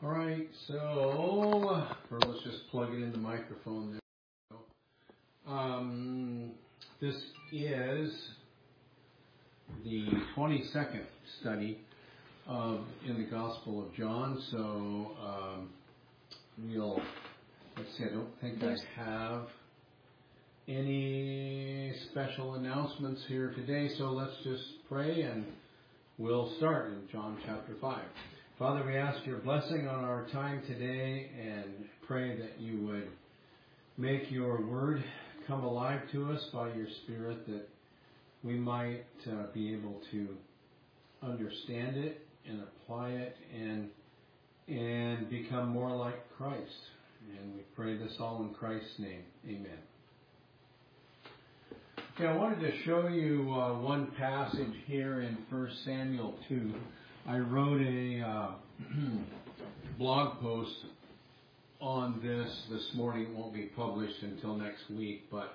All right, so let's just plug it in the microphone there. This is the 22nd study in the Gospel of John. So let's see, I don't think I have any special announcements here today. So let's just pray and we'll start in John chapter 5. Father, we ask your blessing on our time today and pray that you would make your word come alive to us by your Spirit, that we might be able to understand it and apply it and become more like Christ. And we pray this all in Christ's name. Amen. Okay, I wanted to show you one passage here in 1 Samuel 2. I wrote a blog post on this morning. It won't be published until next week, but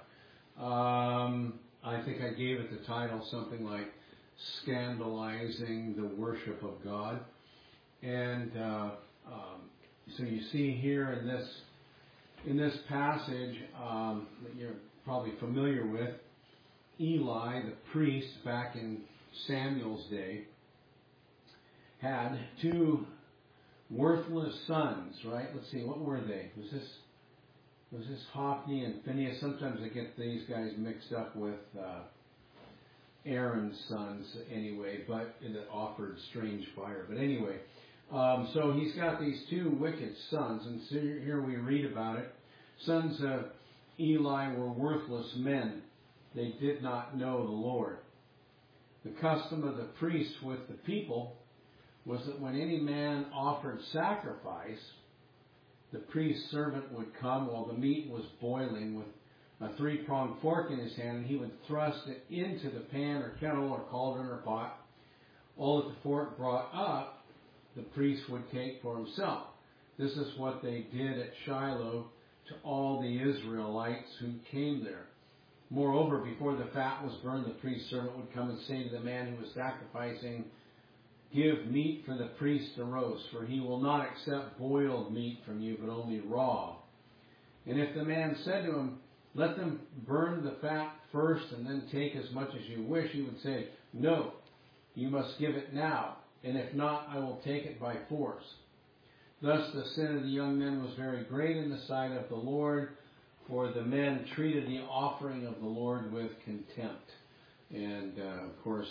I think I gave it the title something like Scandalizing the Worship of God. And so you see here in this passage that you're probably familiar with, Eli, the priest back in Samuel's day, had two worthless sons, right? Let's see, what were they? Was this Hophni and Phinehas? Sometimes I get these guys mixed up with Aaron's sons anyway, but that offered strange fire. But anyway, so he's got these two wicked sons, and so here we read about it. Sons of Eli were worthless men. They did not know the Lord. The custom of the priests with the people was that when any man offered sacrifice, the priest's servant would come while the meat was boiling with a three-pronged fork in his hand, and he would thrust it into the pan or kettle or cauldron or pot. All that the fork brought up, the priest would take for himself. This is what they did at Shiloh to all the Israelites who came there. Moreover, before the fat was burned, the priest's servant would come and say to the man who was sacrificing, "Give meat for the priest to roast, for he will not accept boiled meat from you, but only raw." And if the man said to him, "Let them burn the fat first and then take as much as you wish," he would say, "No, you must give it now, and if not, I will take it by force." Thus the sin of the young men was very great in the sight of the Lord, for the men treated the offering of the Lord with contempt. And of course,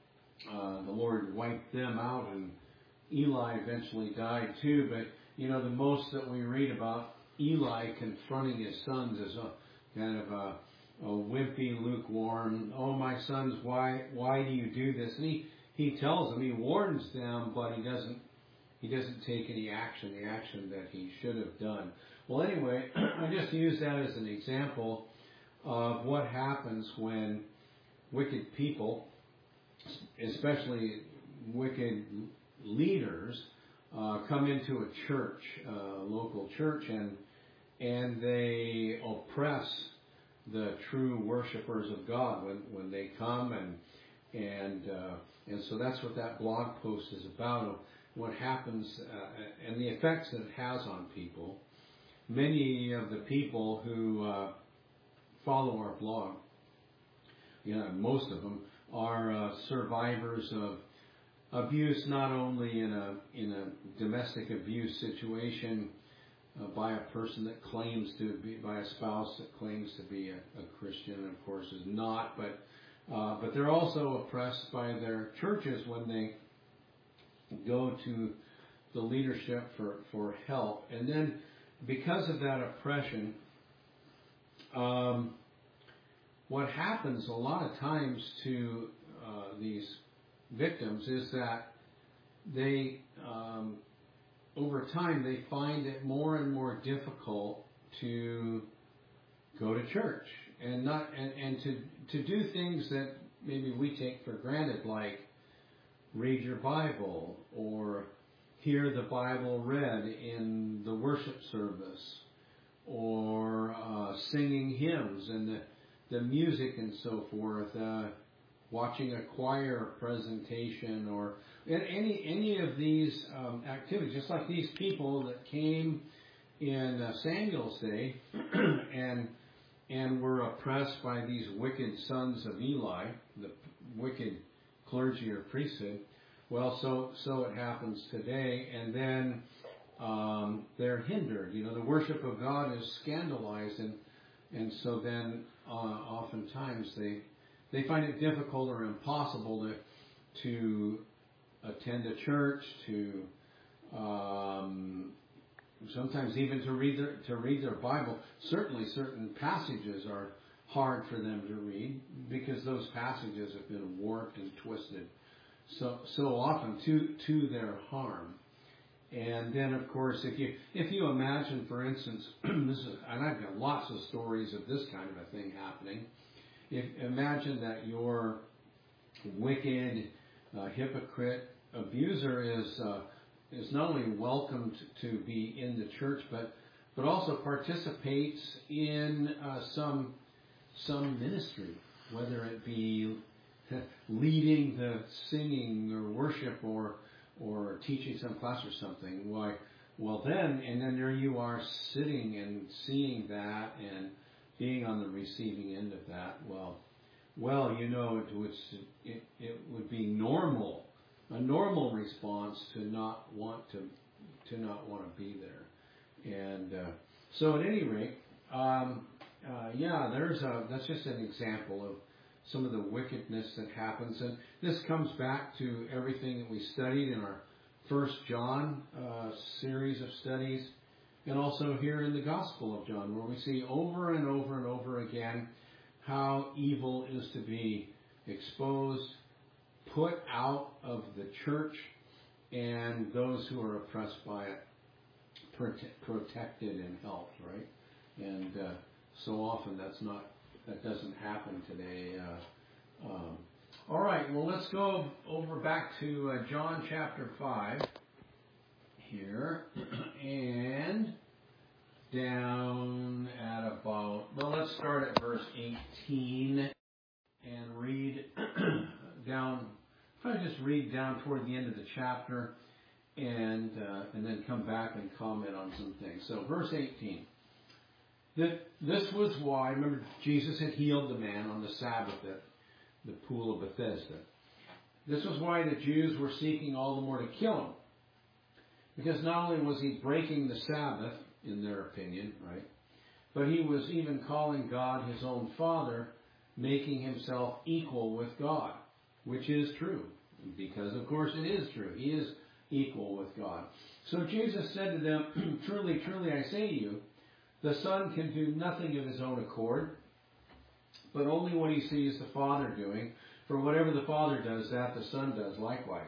the Lord wiped them out, and Eli eventually died too. But, you know, the most that we read about Eli confronting his sons is a kind of a wimpy, lukewarm, "Oh, my sons, why do you do this?" And he tells them, he warns them, but he doesn't take any action, the action that he should have done. Well, anyway, I just use that as an example of what happens when wicked people, especially wicked leaders, come into a church, a local church, and they oppress the true worshipers of God when they come, and so that's what that blog post is about, what happens and the effects that it has on people. Many of the people who follow our blog, most of them, are survivors of abuse, not only in a domestic abuse situation by a person that claims to be, by a spouse that claims to be a Christian, and of course is not, but they're also oppressed by their churches when they go to the leadership for help. And then because of that oppression, what happens a lot of times to these victims is that they, over time, they find it more and more difficult to go to church and to do things that maybe we take for granted, like read your Bible or hear the Bible read in the worship service, or singing hymns and the music and so forth. watching a choir presentation, or any of these activities, just like these people that came in Samuel's day and were oppressed by these wicked sons of Eli, the wicked clergy or priesthood. Well, so it happens today, and then they're hindered. The worship of God is scandalized, and so then oftentimes they find it difficult or impossible to attend a church, to sometimes even to read their Bible. Certainly, certain passages are hard for them to read because those passages have been warped and twisted so often to their harm. And then, of course, if you imagine, for instance, and I've got lots of stories of this kind of a thing happening. Imagine that your wicked, hypocrite abuser is not only welcomed to be in the church, but also participates in some ministry, whether it be leading the singing or worship or teaching some class or something. Then there you are sitting and seeing that and being on the receiving end of that. It would be a normal response to not want to be there. And so at any rate, that's just an example of some of the wickedness that happens. And this comes back to everything that we studied in our 1 John series of studies, and also here in the Gospel of John, where we see over and over and over again how evil is to be exposed, put out of the church, and those who are oppressed by it protected and helped, right? And so often that doesn't happen today. All right, well, let's go over back to John chapter 5 here, and down at let's start at verse 18 and read down. Probably just read down toward the end of the chapter, and then come back and comment on some things. So, verse 18. This was why, remember, Jesus had healed the man on the Sabbath at the pool of Bethesda. This was why the Jews were seeking all the more to kill him. Because not only was he breaking the Sabbath, in their opinion, right, but he was even calling God his own Father, making himself equal with God, which is true. Because, of course, it is true. He is equal with God. So Jesus said to them, "Truly, truly, I say to you, the Son can do nothing of his own accord, but only what he sees the Father doing. For whatever the Father does, that the Son does likewise.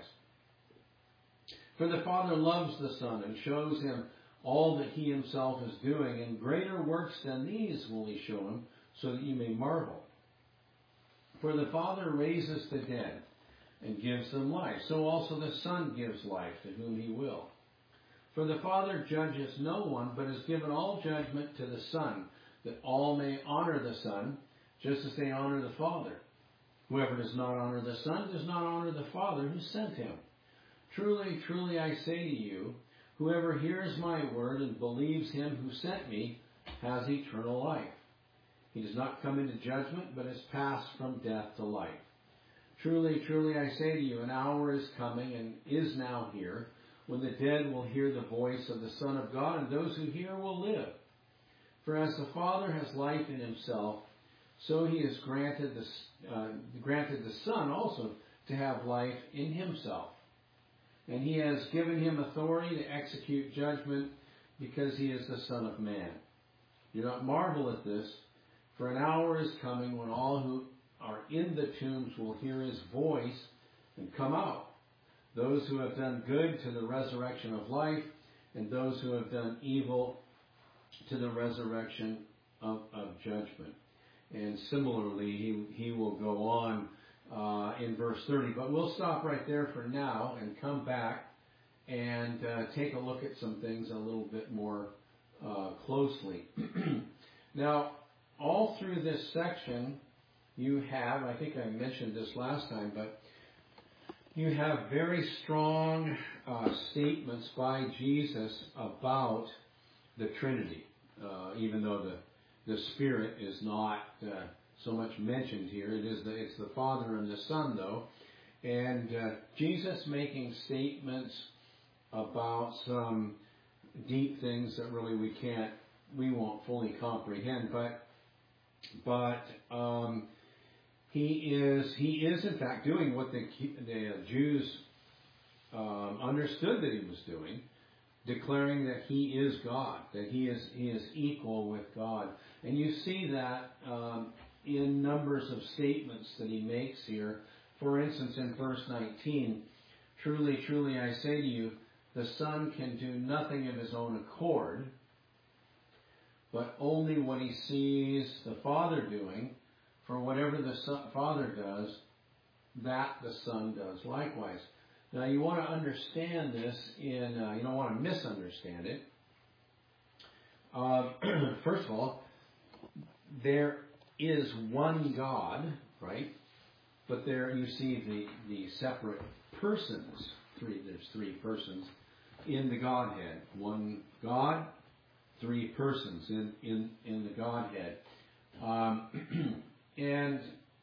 For the Father loves the Son and shows him all that he himself is doing, and greater works than these will he show him, so that you may marvel. For the Father raises the dead and gives them life, so also the Son gives life to whom he will. For the Father judges no one, but has given all judgment to the Son, that all may honor the Son, just as they honor the Father. Whoever does not honor the Son does not honor the Father who sent him. Truly, truly, I say to you, whoever hears my word and believes him who sent me has eternal life. He does not come into judgment, but has passed from death to life. Truly, truly, I say to you, an hour is coming and is now here, when the dead will hear the voice of the Son of God, and those who hear will live. For as the Father has life in himself, so he has granted the Son also to have life in himself. And he has given him authority to execute judgment, because he is the Son of Man. Do not marvel at this, for an hour is coming when all who are in the tombs will hear his voice and come out. Those who have done good to the resurrection of life, and those who have done evil to the resurrection of judgment. And similarly, he will go on in verse 30. But we'll stop right there for now and come back and take a look at some things a little bit more closely. Now, all through this section, you have, I think I mentioned this last time, but you have very strong statements by Jesus about the Trinity, even though the Spirit is not so much mentioned here. It's the Father and the Son, though. And Jesus making statements about some deep things that really we won't fully comprehend, but he is in fact doing what the Jews understood that he was doing, declaring that he is God, that he is equal with God. And you see that in numbers of statements that he makes here. For instance, in verse 19, "Truly, truly, I say to you, the Son can do nothing of his own accord, but only what he sees the Father doing. For whatever the Father does, that the Son does likewise." Now, you want to understand this you don't want to misunderstand it. First of all, there is one God, right? But there you see the separate persons. There's three persons in the Godhead. One God, three persons in the Godhead. And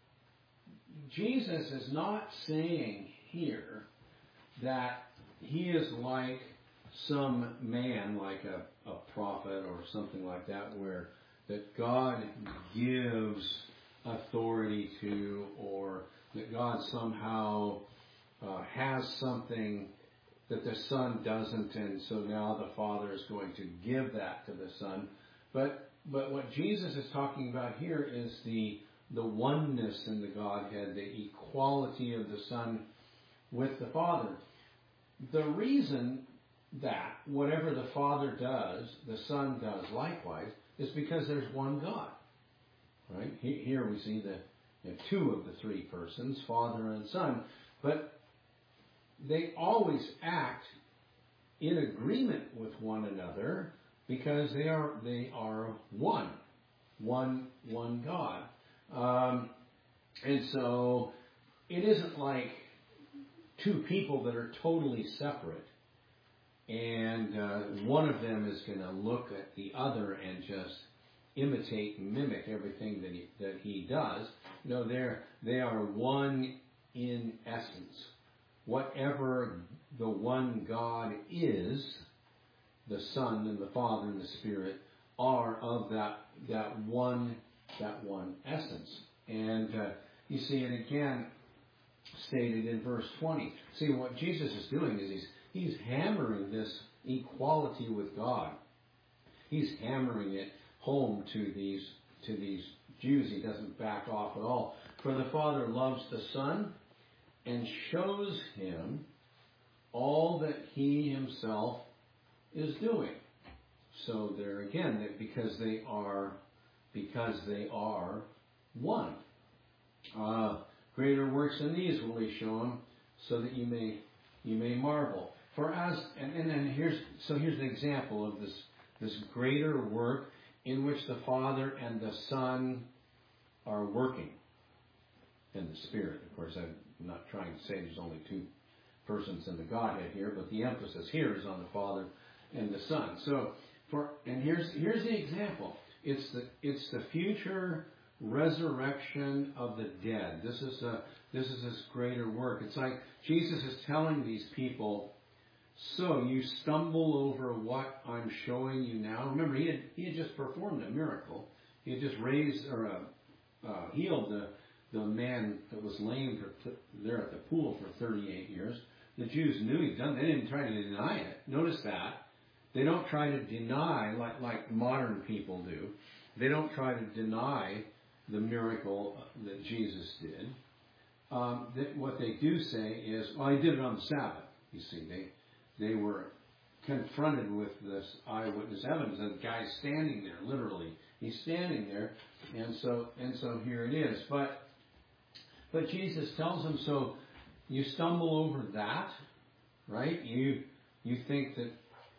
Jesus is not saying here that he is like some man, like a prophet or something like that, that God gives authority to, or that God somehow has something that the Son doesn't, and so now the Father is going to give that to the Son. But what Jesus is talking about here is the oneness in the Godhead, the equality of the Son with the Father. The reason that whatever the Father does, the Son does likewise, is because there's one God. Right? Here we see two of the three persons, Father and Son, but they always act in agreement with one another because they are one God. And so it isn't like two people that are totally separate, and one of them is going to look at the other and just imitate and mimic everything that he does. No, they are one in essence. Whatever the one God is, the Son and the Father and the Spirit are of that one essence. And you see it again stated in verse 20. See, what Jesus is doing is he's hammering this equality with God. He's hammering it home to these Jews. He doesn't back off at all. For the Father loves the Son and shows him all that he himself is doing. So there again, because they are one. Greater works than these will he show him, so that you may marvel. Here's the example of this greater work in which the Father and the Son are working. And the Spirit, of course, I'm not trying to say there's only two persons in the Godhead here, but the emphasis here is on the Father and the Son. So, here's the example. It's the future resurrection of the dead. This is this greater work. It's like Jesus is telling these people, so you stumble over what I'm showing you now. Remember, he had just performed a miracle. He had just healed the man that was lame there at the pool for 38 years. The Jews knew he'd done. They didn't try to deny it. Notice that. They don't try to deny like modern people do. They don't try to deny the miracle that Jesus did. What they do say is, well, he did it on the Sabbath. You see, they were confronted with this eyewitness evidence. The guy's standing there, literally. He's standing there, and so here it is. But Jesus tells them, so you stumble over that, right? You think that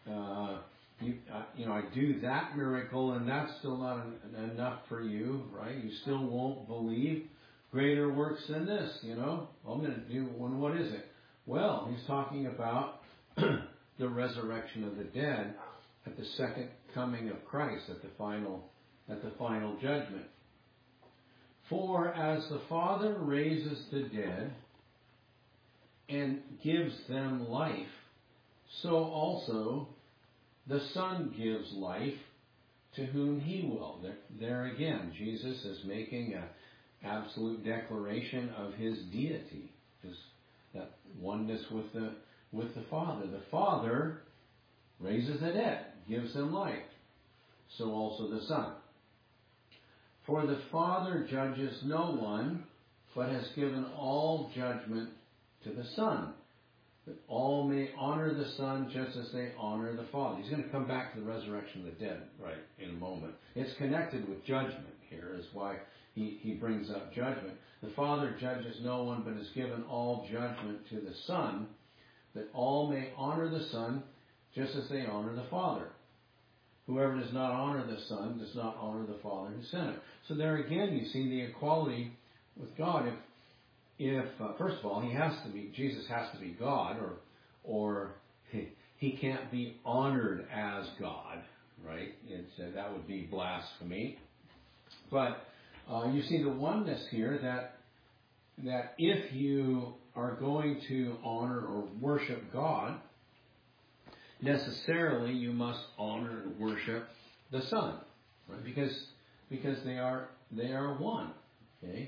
I do that miracle, and that's still not enough for you, right? You still won't believe. greater works than this, I'm going to do one. What is it? Well, he's talking about the resurrection of the dead at the second coming of Christ, at the final judgment. For as the Father raises the dead and gives them life, so also the Son gives life to whom he will. There again, Jesus is making an absolute declaration of his deity, that oneness with the Father. The Father raises the dead, gives them life, so also the Son. For the Father judges no one, but has given all judgment to the Son, that all may honor the Son just as they honor the Father. He's going to come back to the resurrection of the dead in a moment. It's connected with judgment here, is why he brings up judgment. The Father judges no one, but has given all judgment to the Son, that all may honor the Son just as they honor the Father. Whoever does not honor the Son does not honor the Father who sent him. So there again, you see the equality with God. If first of all, Jesus has to be God, or he can't be honored as God, right? That would be blasphemy. But you see the oneness here, that if you are going to honor or worship God, necessarily you must honor and worship the Son, right? Because they are one. Okay.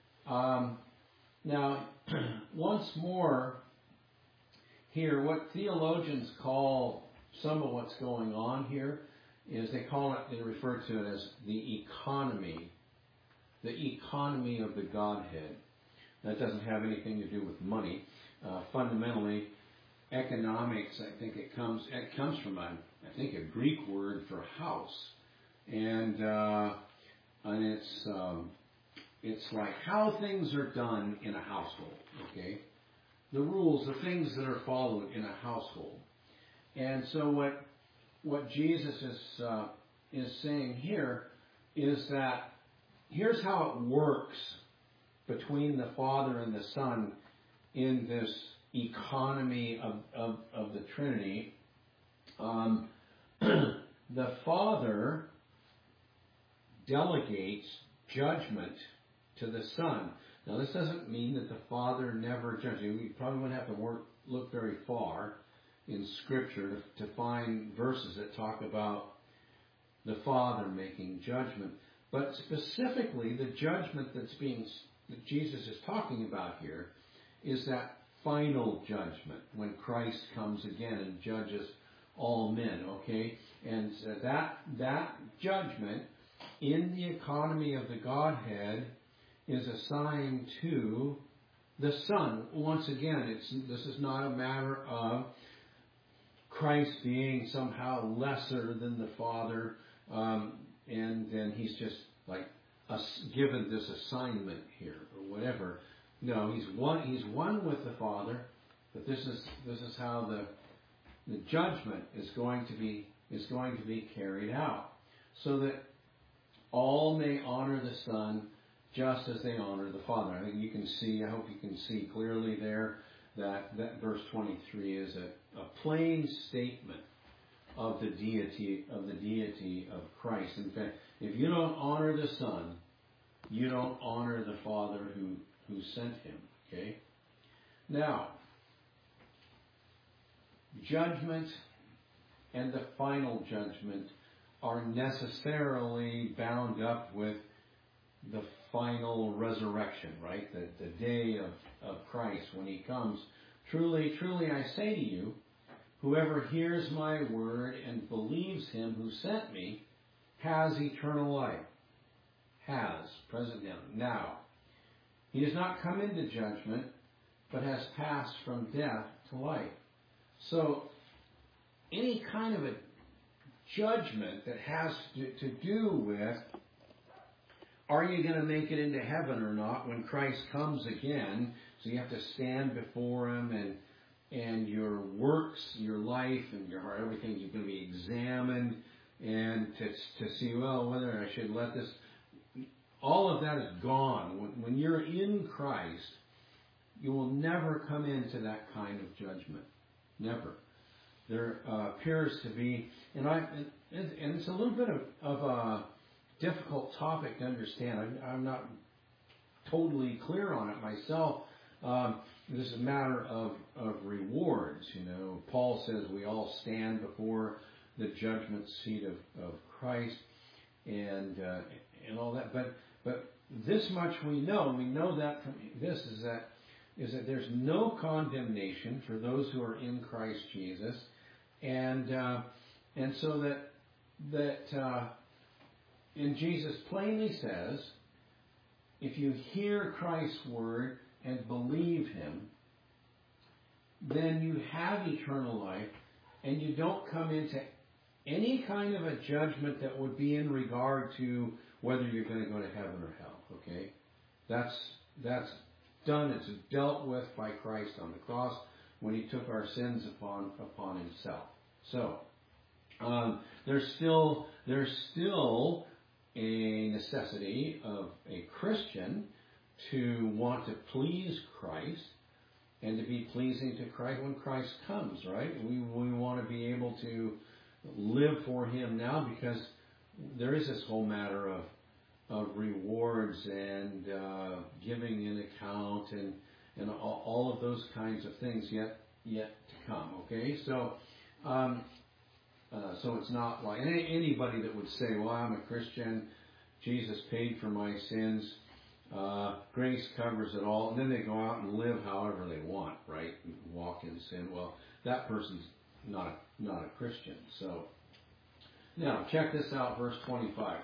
Now, once more, here, what theologians call some of what's going on here is they refer to it as the economy of the Godhead. That doesn't have anything to do with money. Fundamentally, economics, I think it comes from a Greek word for house, and it's like how things are done in a household. Okay, the rules, the things that are followed in a household. And so what Jesus is saying here is that here's how it works between the Father and the Son in this economy of the Trinity. The Father delegates judgment to the Son. Now, this doesn't mean that the Father never judges. You probably wouldn't have to look very far in Scripture to find verses that talk about the Father making judgment. But specifically, the judgment that Jesus is talking about here is that final judgment when Christ comes again and judges all men. Okay, and so that judgment in the economy of the Godhead is assigned to the Son. Once again, this is not a matter of Christ being somehow lesser than the Father, and then he's just like given this assignment here or whatever. No, he's one with the Father, but this is how the judgment is going to be carried out, so that all may honor the Son just as they honor the Father. I think you can see. I hope you can see clearly there that verse 23 is a plain statement of the deity of Christ. In fact, if you don't honor the Son, you don't honor the Father who sent him. Okay? Now, judgment and the final judgment are necessarily bound up with the final resurrection, right? The day of Christ when he comes. Truly, truly, I say to you, whoever hears my word and believes him who sent me has eternal life. Has, present now. He has not come into judgment, but has passed from death to life. So, any kind of a judgment that has to do with, are you going to make it into heaven or not when Christ comes again? So you have to stand before him, and your works, your life, and your heart, everything is going to be examined, and to see, well, whether I should let this all of that is gone. When you're in Christ, you will never come into that kind of judgment. Never. There appears to be, and it's a little bit of a difficult topic to understand. I'm not totally clear on it myself. This is a matter of rewards. Paul says we all stand before the judgment seat of Christ, and all that. But this much we know. We know that from this is that there's no condemnation for those who are in Christ Jesus, and so that and Jesus plainly says, if you hear Christ's word and believe Him, then you have eternal life, and you don't come into any kind of a judgment that would be in regard to whether you're going to go to heaven or hell. Okay, that's done. It's dealt with by Christ on the cross when He took our sins upon Himself. So there's still a necessity of a Christian to want to please Christ and to be pleasing to Christ when Christ comes, right? We want to be able to live for Him now, because there is this whole matter of rewards and giving an account and all of those kinds of things yet to come. Okay, so it's not like anybody that would say, "Well, I'm a Christian, Jesus paid for my sins, grace covers it all," and then they go out and live however they want, right? And walk in sin. Well, that person's not a Christian. So now check this out, verse 25.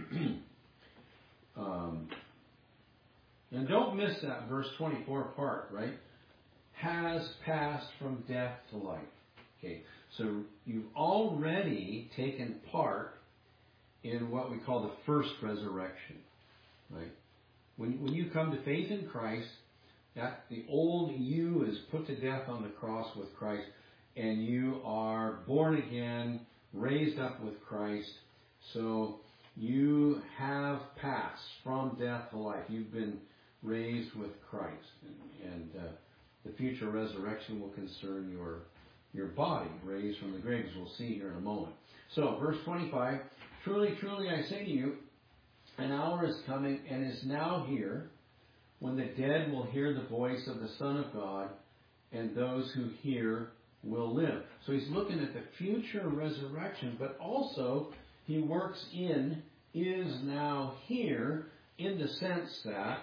And don't miss that verse 24 part, right? Has passed from death to life. Okay, so you've already taken part in what we call the first resurrection, right? When you come to faith in Christ, that the old you is put to death on the cross with Christ, and you are born again, raised up with Christ. So you have passed from death to life. You've been raised with Christ, and the future resurrection will concern your body raised from the grave, as we'll see here in a moment. So, verse 25, truly, truly, I say to you, an hour is coming and is now here when the dead will hear the voice of the Son of God, and those who hear will live. So he's looking at the future resurrection, but also he works in is now here, in the sense that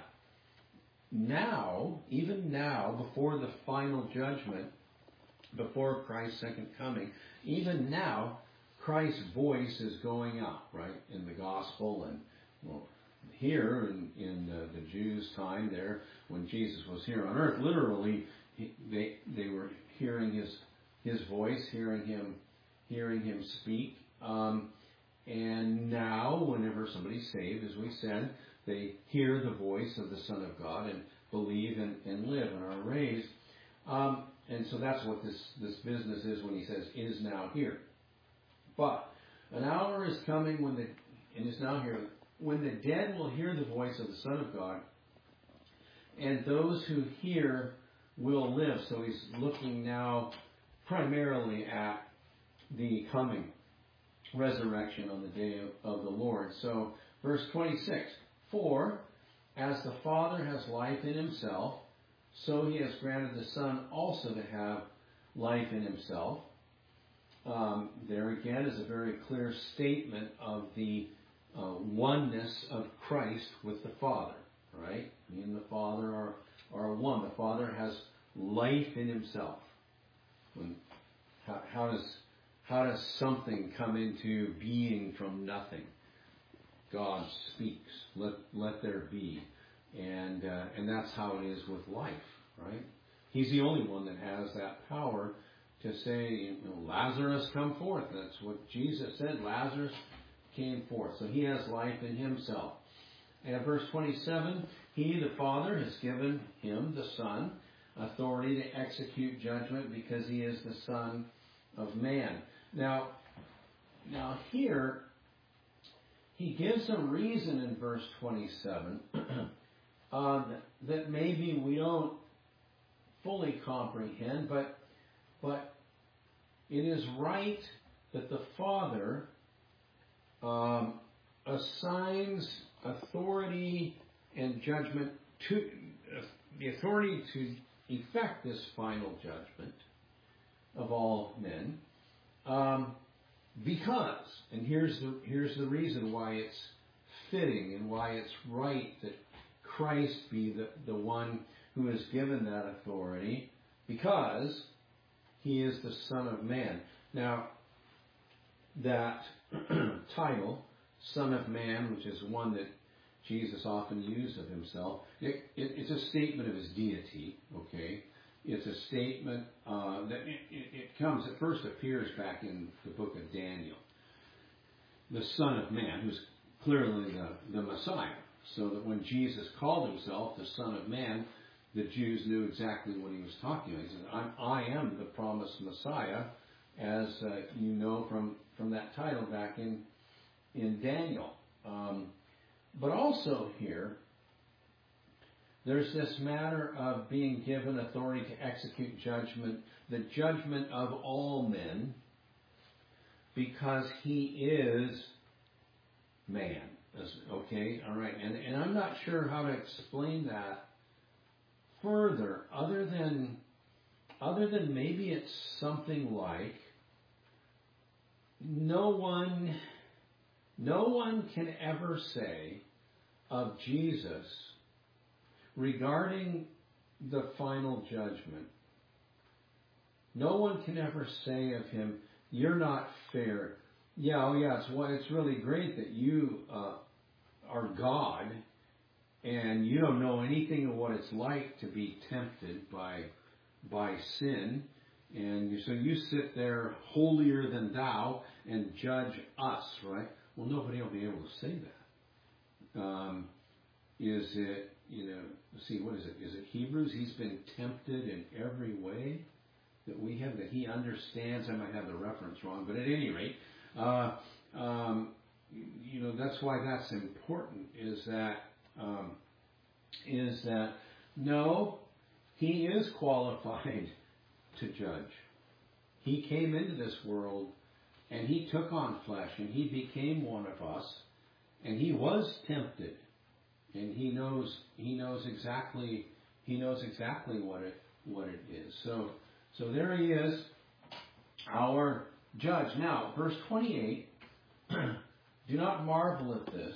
now, even now, before the final judgment, before Christ's second coming, even now, Christ's voice is going out, right, in the gospel. And well, here in the Jews' time there, when Jesus was here on earth, literally they were hearing his voice, hearing him speak. And now, whenever somebody's saved, as we said, they hear the voice of the Son of God and believe and live and are raised. And so that's what this business is when he says, is now here. But an hour is coming and is now here, when the dead will hear the voice of the Son of God, and those who hear will live. So he's looking now primarily at the coming resurrection on the day of the Lord. So verse 26, for as the Father has life in Himself, so He has granted the Son also to have life in Himself. There again is a very clear statement of the oneness of Christ with the Father, right? He and the Father are one. The Father has life in Himself. How does something come into being from nothing? God speaks. Let there be. And that's how it is with life, right? He's the only one that has that power to say, Lazarus, come forth. That's what Jesus said. Lazarus came forth. So He has life in Himself. And verse 27, He, the Father, has given Him, the Son, authority to execute judgment because He is the Son of Man. Now here, he gives a reason in verse 27 that maybe we don't fully comprehend, but it is right that the Father assigns authority and judgment to the authority to effect this final judgment of all men, because, and here's the reason why it's fitting and why it's right that Christ be the one who is given that authority, because he is the Son of Man. Now, that title, Son of Man, which is one that Jesus often used of himself, it's a statement of his deity, okay? It's a statement that it first appears back in the book of Daniel. The Son of Man, who's clearly the Messiah. So that when Jesus called himself the Son of Man, the Jews knew exactly what he was talking about. He said, I am the promised Messiah, as you know from that title back in Daniel. But also here, there's this matter of being given authority to execute judgment, the judgment of all men, because he is man. Okay, all right. And I'm not sure how to explain that further, other than maybe it's something like no one can ever say of Jesus regarding the final judgment, no one can ever say of him, you're not fair. Yeah, it's really great that you are God and you don't know anything of what it's like to be tempted by sin, and so you sit there holier than thou and judge us, right? Well, nobody will be able to say that. Is it, what is it? Is it Hebrews? He's been tempted in every way that we have, that he understands. I might have the reference wrong, but at any rate, that's why that's important, is that no, he is qualified to judge. He came into this world and he took on flesh and he became one of us, and he was tempted, and he knows exactly what it is. So there he is, our judge. Now, verse 28, do not marvel at this.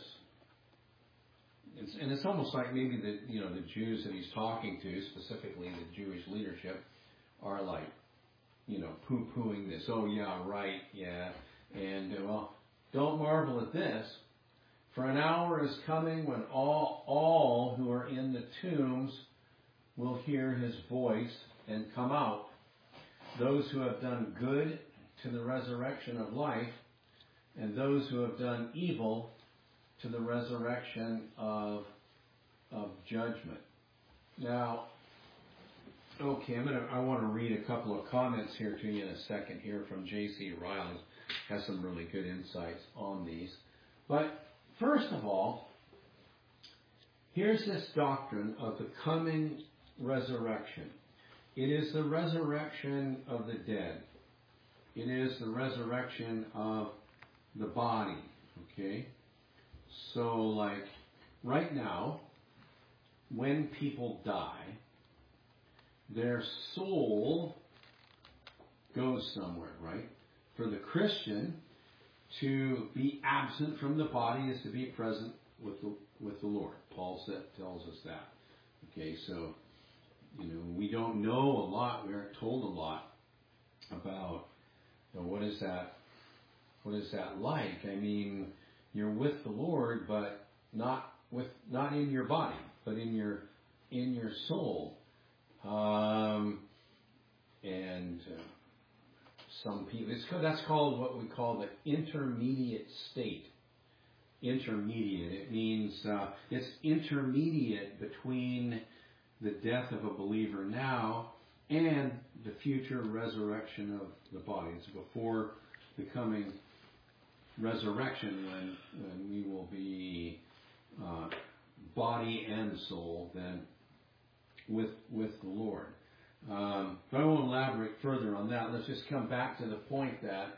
And it's almost like maybe the Jews that he's talking to, specifically the Jewish leadership, are like, poo-pooing this. Oh yeah, right, yeah. And don't marvel at this, for an hour is coming when all who are in the tombs will hear his voice and come out. Those who have done good to the resurrection of life, and those who have done evil to the resurrection of judgment. Now, okay, I want to read a couple of comments here to you in a second here from J.C. Ryle. Has some really good insights on these. But first of all, here's this doctrine of the coming resurrection. It is the resurrection of the dead. It is the resurrection of the body. Okay? So, like, right now, when people die, their soul goes somewhere, right? For the Christian, to be absent from the body is to be present with the Lord. Paul tells us that. Okay, so, we don't know a lot. We aren't told a lot about what is that like. I mean, you're with the Lord, but not in your body, but in your soul. Some people, that's called what we call the intermediate state. Intermediate. It means it's intermediate between the death of a believer now and the future resurrection of the body. It's before the coming resurrection when we will be body and soul then with the Lord. But I won't elaborate further on that. Let's just come back to the point that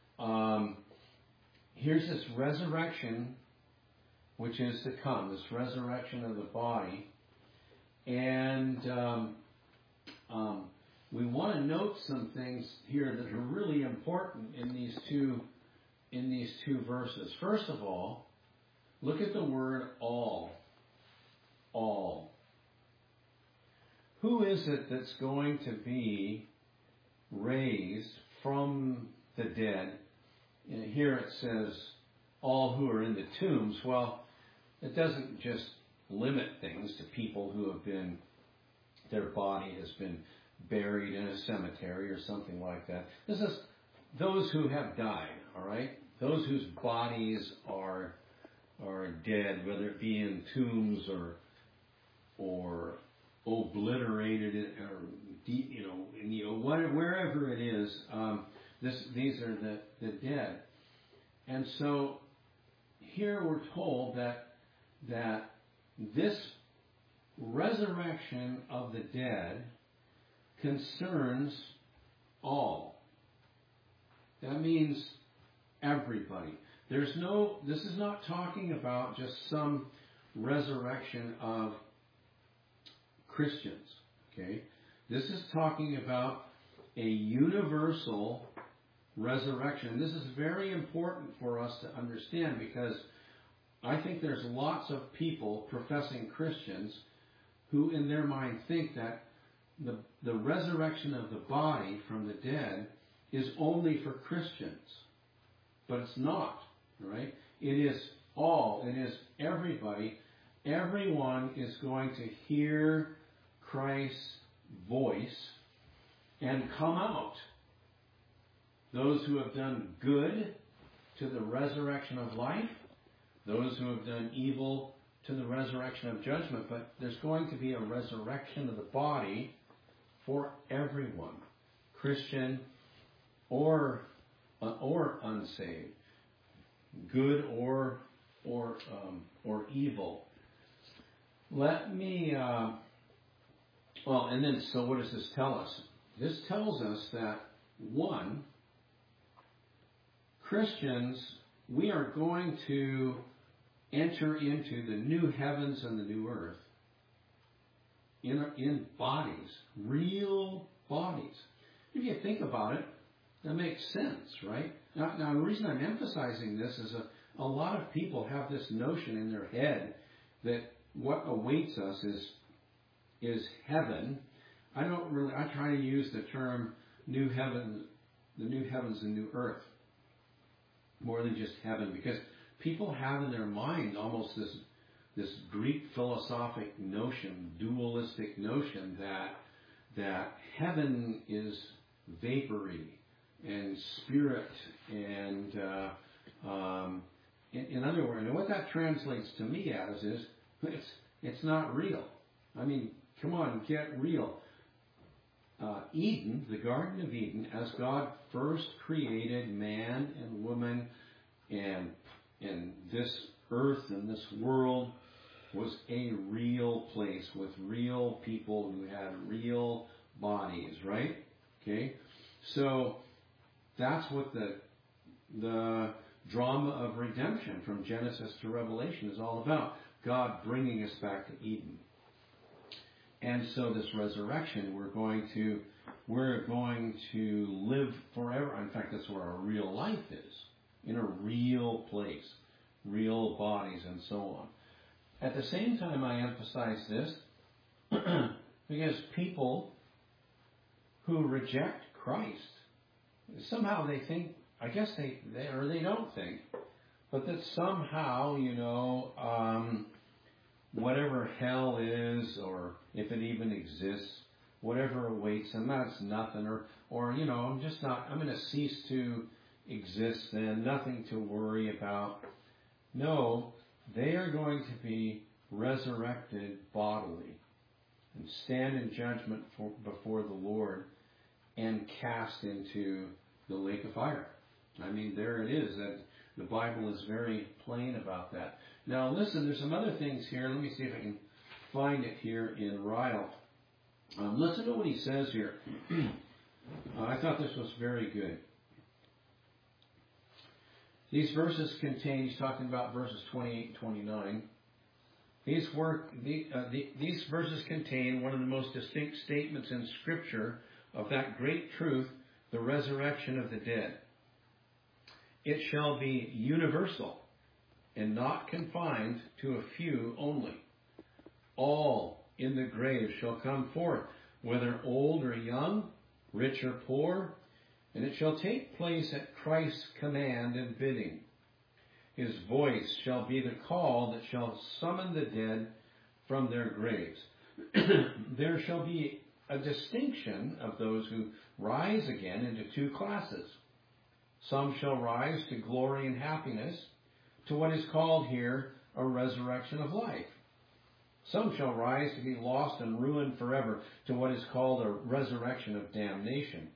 here's this resurrection which is to come, this resurrection of the body. And we want to note some things here that are really important in these two verses. First of all, look at the word all. All. Who is it that's going to be raised from the dead? And here it says, all who are in the tombs. Well, it doesn't just limit things to people who have been, their body has been buried in a cemetery or something like that. This is those who have died, all right? Those whose bodies are dead, whether it be in tombs or obliterated or wherever it is. These are the dead, and so here we're told that this resurrection of the dead concerns all. That means everybody. This is not talking about just some resurrection of Christians, okay? This is talking about a universal resurrection. This is very important for us to understand because I think there's lots of people, professing Christians, who in their mind think that the resurrection of the body from the dead is only for Christians. But it's not, right? It is all. It is everybody. Everyone is going to hear Christ's voice and come out. Those who have done good to the resurrection of life, those who have done evil to the resurrection of judgment. But there's going to be a resurrection of the body for everyone, Christian or unsaved, good or evil. Let me. So what does this tell us? This tells us that one, Christians, we are going to enter into the new heavens and the new earth in bodies, real bodies. If you think about it, that makes sense, right? Now the reason I'm emphasizing this is a lot of people have this notion in their head that what awaits us is heaven. I try to use the term new heaven, the new heavens and new earth, more than just heaven, because people have in their mind almost this Greek philosophic notion, dualistic notion that heaven is vapory and spirit and in other words, and what that translates to me as is it's not real. I mean, come on, get real. Eden, the Garden of Eden, as God first created man and woman and this earth and this world, was a real place with real people who had real bodies, right? Okay? So that's what the drama of redemption from Genesis to Revelation is all about. God bringing us back to Eden. And so this resurrection, we're going to live forever. In fact, that's where our real life is, in a real place, real bodies, and so on. At the same time, I emphasize this because people who reject Christ, somehow they think, I guess they don't think, but that somehow, whatever hell is, or if it even exists, whatever awaits them, that's nothing, or I'm going to cease to exist then, nothing to worry about. No, they are going to be resurrected bodily and stand in judgment before the Lord and cast into the lake of fire. I mean, there it is. The Bible is very plain about that. Now listen, there's some other things here. Let me see if I can find it here in Ryle. Listen to what he says here. I thought this was very good. These verses contain, he's talking about verses 28 and 29. These verses contain one of the most distinct statements in Scripture of that great truth, the resurrection of the dead. It shall be universal and not confined to a few only. All in the grave shall come forth, whether old or young, rich or poor, and it shall take place at Christ's command and bidding. His voice shall be the call that shall summon the dead from their graves. There shall be a distinction of those who rise again into two classes. Some shall rise to glory and happiness, to what is called here a resurrection of life. Some shall rise to be lost and ruined forever, to what is called a resurrection of damnation.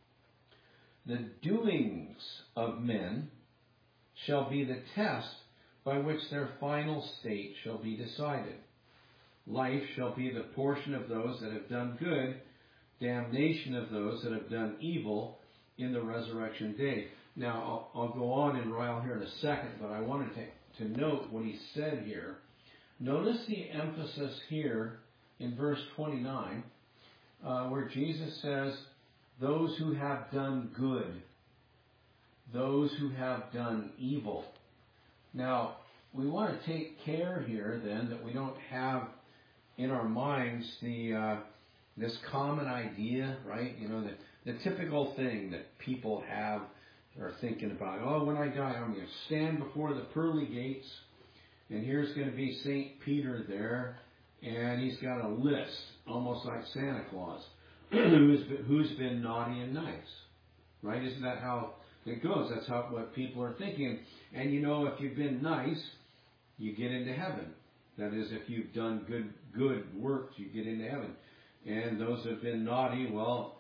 The doings of men shall be the test by which their final state shall be decided. Life shall be the portion of those that have done good, damnation of those that have done evil in the resurrection day. Now, I'll go on in Ryle here in a second, but I wanted to note what he said here. Notice the emphasis here in verse 29, where Jesus says, those who have done good, those who have done evil. Now, we want to take care here then that we don't have in our minds this common idea, right? You know, the typical thing that people have are thinking about. Oh, when I die, I'm going to stand before the pearly gates, and here's going to be St. Peter there, and he's got a list, almost like Santa Claus, who's been naughty and nice, right? Isn't that how it goes? That's what people are thinking. And you know, if you've been nice, you get into heaven. That is, if you've done good works, you get into heaven. And those that have been naughty, well,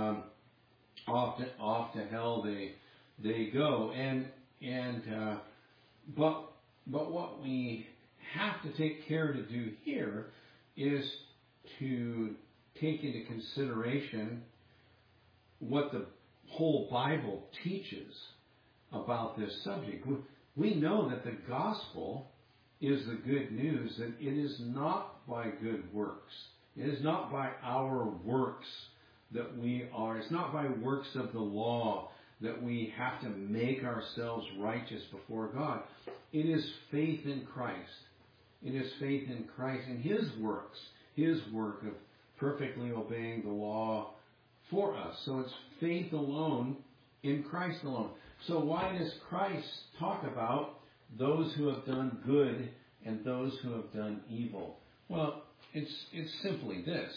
off to hell they go. But what we have to take care to do here is to take into consideration what the whole Bible teaches about this subject. We know that the gospel is the good news, that it is not by good works. It is not by our works that we are. It's not by works of the law that we have to make ourselves righteous before God. It is faith in Christ. It is faith in Christ and His works, His work of perfectly obeying the law for us. So it's faith alone in Christ alone. So why does Christ talk about those who have done good and those who have done evil? Well, it's simply this.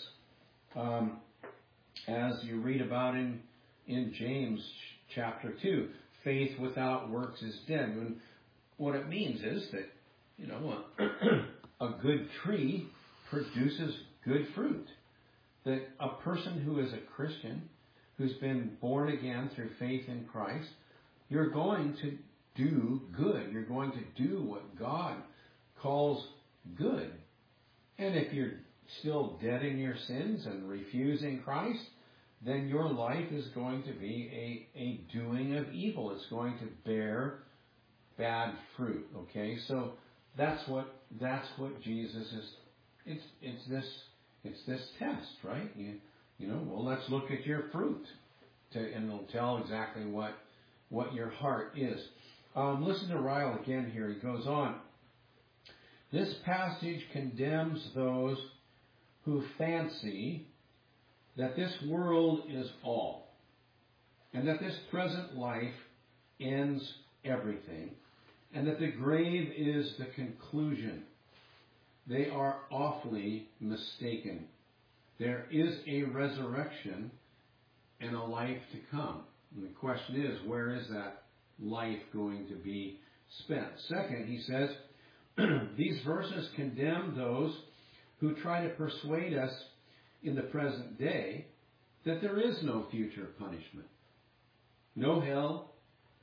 As you read about in James chapter 2, faith without works is dead. And what it means is that, you know, a good tree produces good fruit. That a person who is a Christian, who's been born again through faith in Christ, you're going to do good. You're going to do what God calls good. And if you're still dead in your sins and refusing Christ, then your life is going to be a doing of evil. It's going to bear bad fruit. Okay, so that's what Jesus is. It's this test, right? You know. Well, let's look at your fruit, and it'll tell exactly what your heart is. Listen to Ryle again here. He goes on. This passage condemns those who fancy that this world is all, and that this present life ends everything, and that the grave is the conclusion. They are awfully mistaken. There is a resurrection and a life to come. And the question is, where is that life going to be spent? Second, he says, these verses condemn those who try to persuade us in the present day that there is no future punishment, no hell,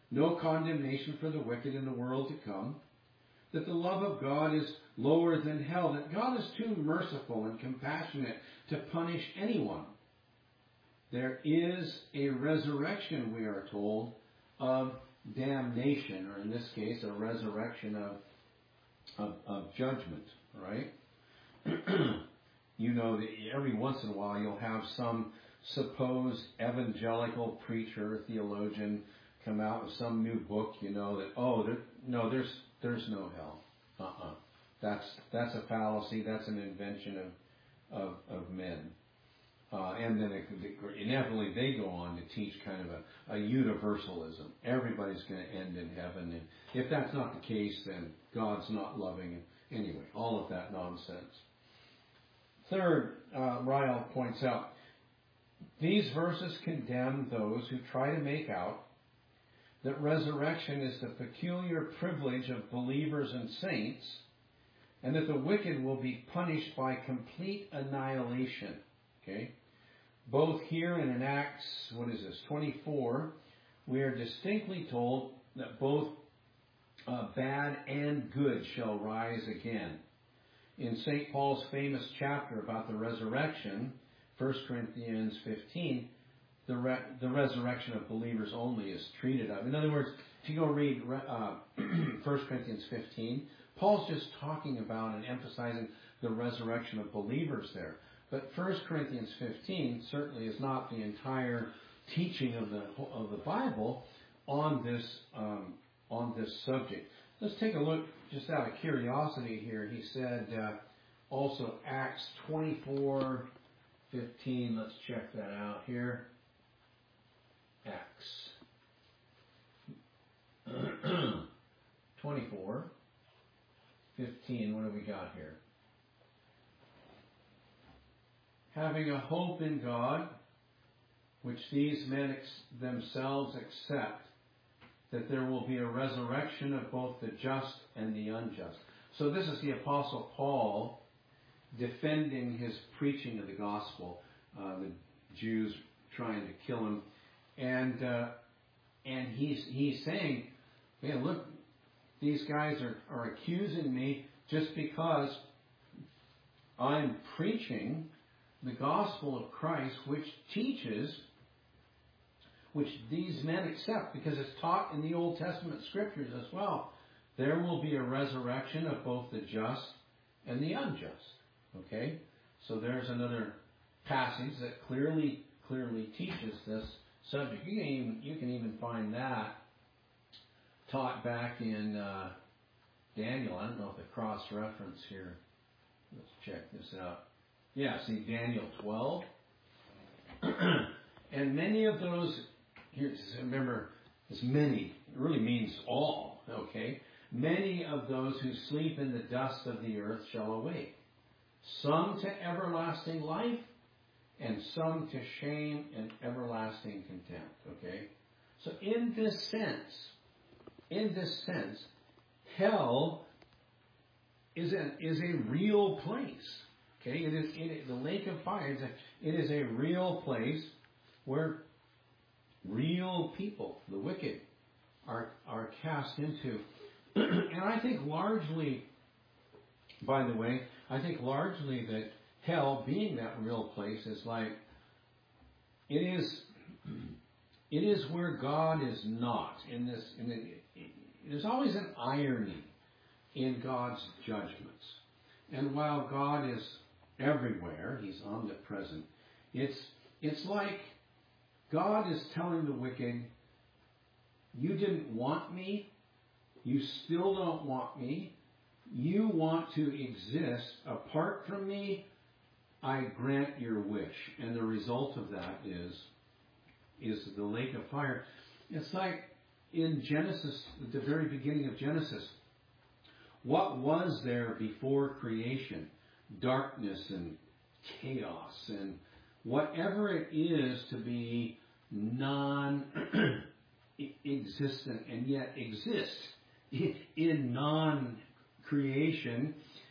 no condemnation for the wicked in the world to come, that the love of God is lower than hell, that God is too merciful and compassionate to punish anyone. There is a resurrection, we are told, of damnation, or in this case, a resurrection of judgment, right? You know that every once in a while you'll have some supposed evangelical preacher, theologian, come out with some new book, you know, that, there's no hell. That's a fallacy. That's an invention of men. And then inevitably they go on to teach kind of a universalism. Everybody's going to end in heaven. And if that's not the case, then God's not loving. Anyway, all of that nonsense. Third, Ryle points out, these verses condemn those who try to make out that resurrection is the peculiar privilege of believers and saints, and that the wicked will be punished by complete annihilation. Okay? Both here and in Acts, 24, we are distinctly told that both bad and good shall rise again. In St. Paul's famous chapter about the resurrection, 1 Corinthians 15, the resurrection of believers only is treated of. In other words, if you go read 1 Corinthians 15, Paul's just talking about and emphasizing the resurrection of believers there. But 1 Corinthians 15 certainly is not the entire teaching of the Bible on this subject. Let's take a look just out of curiosity here. He said also Acts 24:15. Let's check that out here. Acts 24:15. What have we got here? Having a hope in God, which these men themselves accept, that there will be a resurrection of both the just and the unjust. So this is the Apostle Paul defending his preaching of the gospel. The Jews trying to kill him, and he's saying, "Man, look, these guys are accusing me just because I'm preaching the gospel of Christ, which teaches, which these men accept, because it's taught in the Old Testament scriptures as well. There will be a resurrection of both the just and the unjust." Okay? So there's another passage that clearly teaches this subject. You can even find that taught back in Daniel. I don't know if the cross-reference here. Let's check this out. Yeah, see Daniel 12. And many of those, here, remember, this many really means all, okay? Many of those who sleep in the dust of the earth shall awake. Some to everlasting life, and some to shame and everlasting contempt, okay? So in this sense, hell is a real place. Okay, it is the lake of fire. It is a real place where real people, the wicked, are cast into. And I think largely, by the way, that hell, being that real place, is like it is where God is not. There's always an irony in God's judgments, and while God is everywhere, He's omnipresent. It's like God is telling the wicked, "You didn't want me. You still don't want me. You want to exist apart from me. I grant your wish." And the result of that is the lake of fire. It's like in Genesis, at the very beginning of Genesis, what was there before creation? Darkness and chaos and whatever it is to be non-existent and yet exist in non-creation.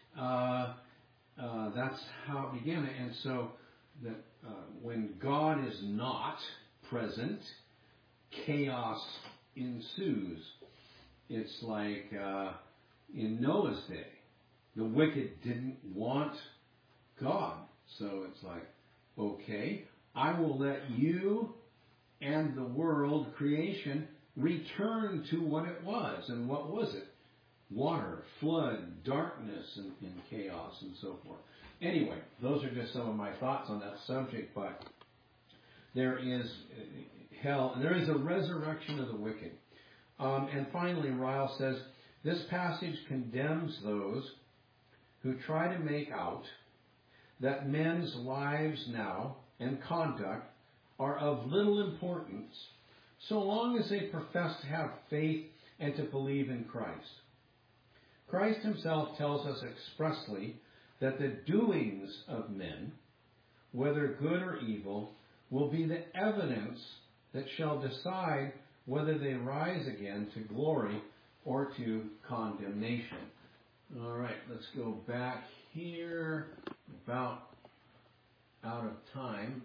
That's how it began. And so that when God is not present, chaos ensues. It's like in Noah's day, the wicked didn't want God. So it's like, okay, I will let you and the world, creation, return to what it was. And what was it? Water, flood, darkness, and chaos, and so forth. Anyway, those are just some of my thoughts on that subject, but there is hell, and there is a resurrection of the wicked. And finally, Ryle says, this passage condemns those who try to make out that men's lives now and conduct are of little importance so long as they profess to have faith and to believe in Christ. Christ himself tells us expressly that the doings of men, whether good or evil, will be the evidence that shall decide whether they rise again to glory or to condemnation. All right, let's go back here. About out of time.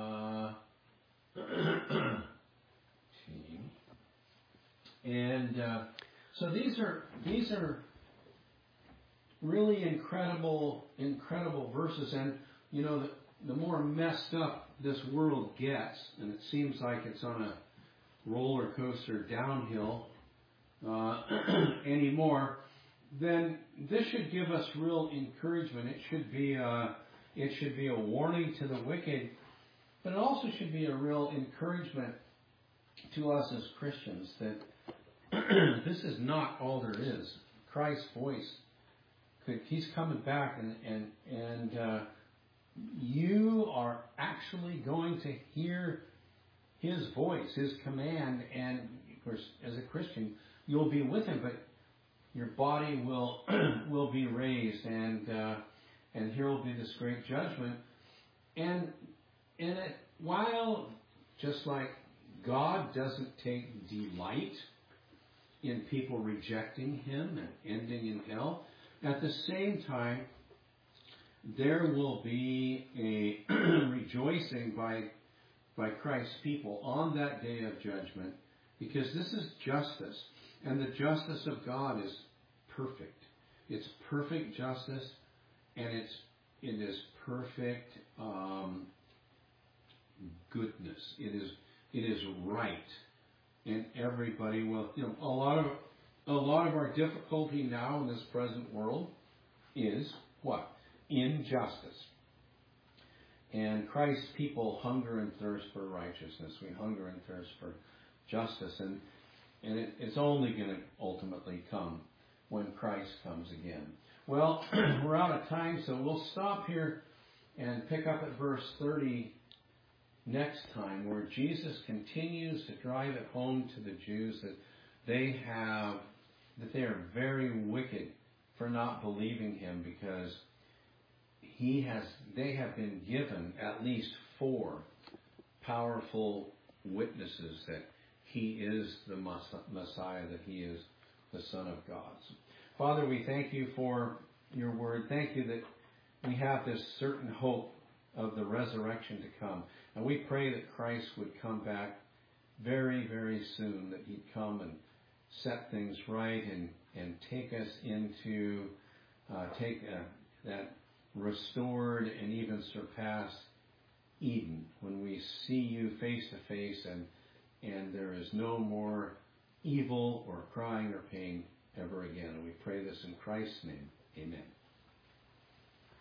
So these are really incredible verses, and you know the more messed up this world gets, and it seems like it's on a roller coaster downhill anymore, then this should give us real encouragement. It should be a warning to the wicked, but it also should be a real encouragement to us as Christians that this is not all there is. Christ's voice, he's coming back, and you are actually going to hear his voice, his command, and of course, as a Christian, you'll be with him, but your body will be raised, and here will be this great judgment. And while just like God doesn't take delight in people rejecting him and ending in hell, at the same time, there will be a rejoicing by Christ's people on that day of judgment, because this is justice, and the justice of God is perfect. It's perfect justice, and it is perfect goodness. It is right, and everybody will. You know, a lot of our difficulty now in this present world is what? Injustice. And Christ's people hunger and thirst for righteousness. We hunger and thirst for justice, and it's only going to ultimately come when Christ comes again. Well, we're out of time, so we'll stop here and pick up at verse 30 next time, where Jesus continues to drive it home to the Jews that they are very wicked for not believing him, because they have been given at least 4 powerful witnesses that he is the Messiah, that he is the Son of God. Father, we thank you for your word. Thank you that we have this certain hope of the resurrection to come. And we pray that Christ would come back very, very soon, that he'd come and set things right and take us into, that restored and even surpassed Eden, when we see you face to face, and there is no more evil or crying or pain ever again. And we pray this in Christ's name. Amen.